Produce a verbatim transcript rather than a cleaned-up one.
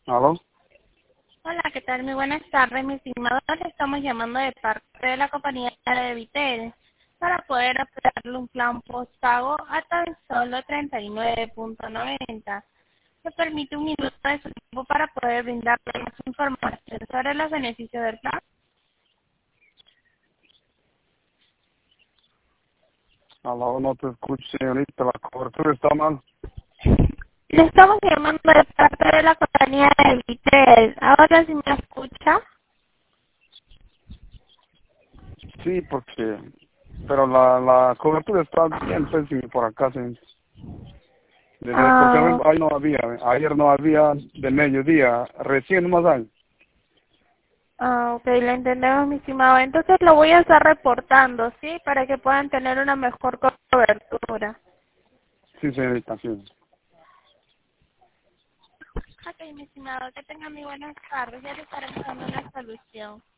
¿Aló? Hola, ¿qué tal? Muy buenas tardes, mis estimados. Le estamos llamando de parte de la compañía de Vitel para poder ofrecerle un plan postpago a tan solo treinta y nueve punto noventa. Me permite un minuto de su tiempo para poder brindarle más información sobre los beneficios del plan. Aló, no te escucho, señorita, la cobertura está mal. Le estamos llamando de parte de la compañía de Vitel. Ahora sí me escucha. Sí, porque... Pero la, la cobertura está bien pésima por acá, sí. Desde, porque Ah, ahí no había, ayer no había de mediodía, recién más hay. Ah, ok, lo entendemos, mi estimado. Entonces lo voy a estar reportando, ¿sí? Para que puedan tener una mejor cobertura. Sí, señorita, sí. Ok, mi estimado, que tengan muy buenas tardes. Ya le estaremos dando una solución.